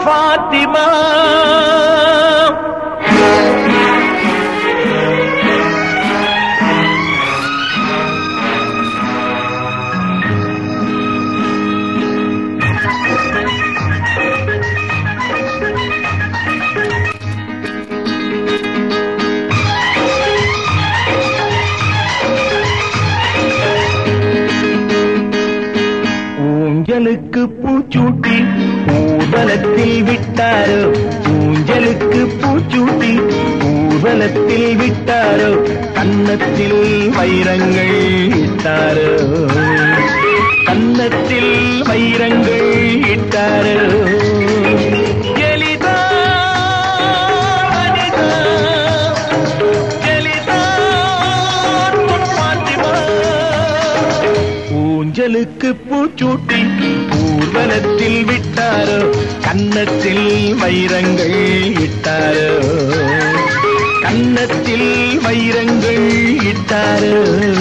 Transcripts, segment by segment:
பாத்திமா ஊஞ்சலுக்கு பூச்சூட்டி ஊர்வலத்தில் விட்டாரோ, ஊஞ்சலுக்கு பூச்சூட்டி ஊர்வலத்தில் விட்டாரோ, கன்னத்தில் வைரங்கள் இட்டாரோ, கன்னத்தில் வைரங்கள் இட்டாரோ. எலிதா அனிதா எலிதா பாத்திமா. ஊஞ்சலுக்கு பூச்சூட்டி ஊர்வலத்தில் விட்டாரோ, கன்னத்தில் வைரங்கள் இட்டாரோ, கன்னத்தில் வைரங்கள் இட்டாரோ.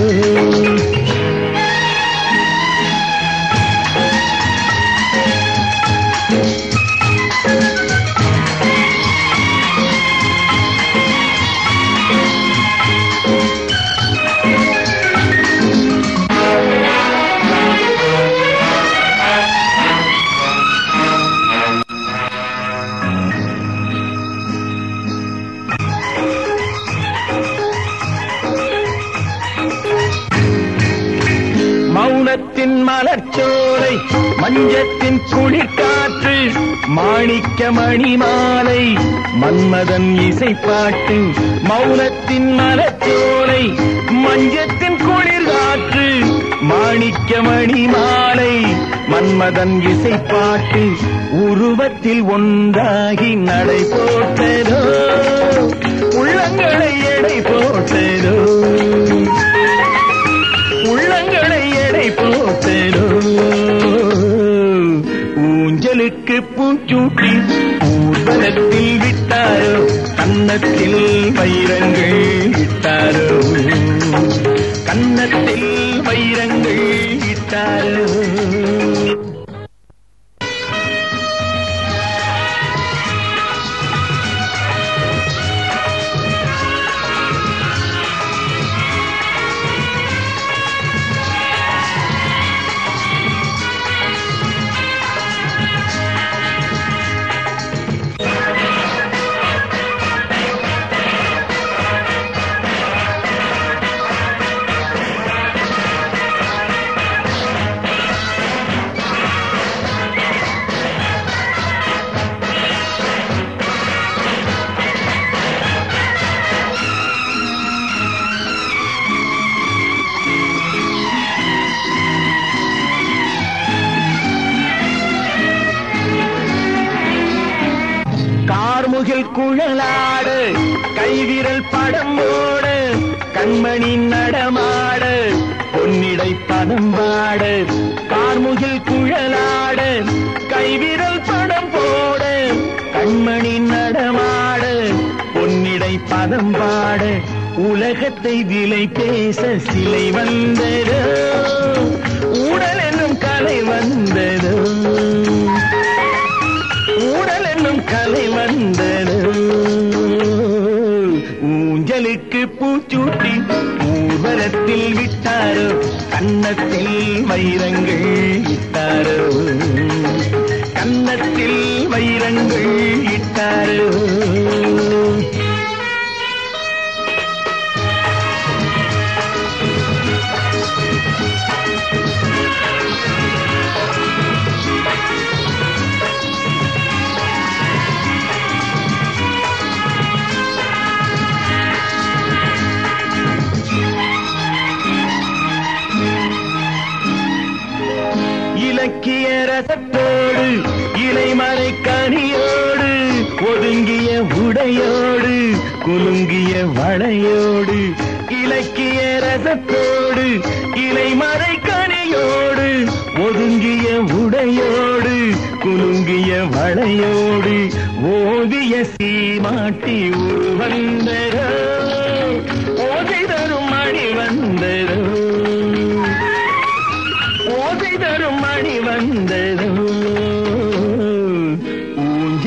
மௌனத்தின் மலர்ச்சோலை, மஞ்சத்தின் குளிர்காற்று, மாணிக்க மணிமாலை, மன்மதன் இசைப்பாட்டு. மௌனத்தின் மலர்ச்சோலை, மஞ்சத்தின் குளிர்காற்று, மாணிக்க மணிமாலை, மன்மதன் இசைப்பாட்டு. உருவத்தில் ஒன்றாகி நடை போட்டதோ, உள்ளங்களை எடை போட்டதோ, உள்ளங்களை எடை போட்டதோ. ஊஞ்சலுக்கு பூச்சூட்டி ஊர்வலத்தில் விட்டாரோ, கன்னத்தில் வைரங்கள் இட்டாரோ, கன்னத்தில் வைரங்கள் இட்டாரோ. கார்முகில் குழலாடு, கைவிரல் படம் ஓடு, கண்மணி நடமாடு, பொன்னிடை பதம் பாடு. கார்முகில் குழலாடு, கைவிரல் படம் போடு, கண்மணி நடமாடு, பொன்னிடை பதம் பாடு. உலகத்தை விலை பேச சிலை வந்ததோ, ஊடல் என்னும் கலை வந்ததோ, ஊடல் என்னும் கலை வந்ததோ. ஊஞ்சலுக்கு பூச்சூட்டி ஊர்வலத்தில் விட்டாரோ, கன்னத்தில் வைரங்கள் இட்டாரோ, கன்னத்தில் வைரங்கள் இட்டாரோ. இலக்கிய ரசத்தோடு, இலைமறை கனியோடு, ஒதுங்கிய உடையோடு, குலுங்கிய வளையோடு. இலக்கிய ரசத்தோடு, இலைமறை கனியோடு, ஒதுங்கிய உடையோடு, குலுங்கிய வளையோடு. ஓவிய சீமாட்டி உருவந்தரோ, ஓதை தரும் மணி வந்தரோ, ஓதை தரும் மணி வந்தரோ.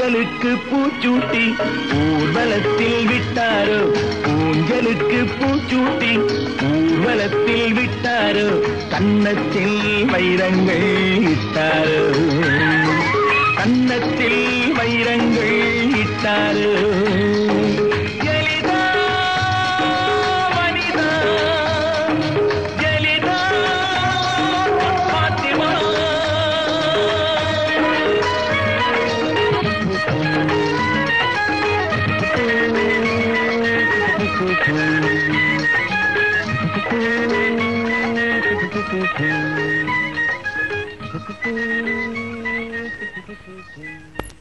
பூச்சூட்டி ஊர்வலத்தில் விட்டாரோ ஊஞ்சலுக்கு பூச்சூட்டி ஊர்வலத்தில் விட்டாரோ கன்னத்தில் வைரங்கள் இட்டாரோ கன்னத்தில் வைரங்கள் இட்டாரோ ஜலிதா வனிதா ஜலிதா பாத்திமா Thank you.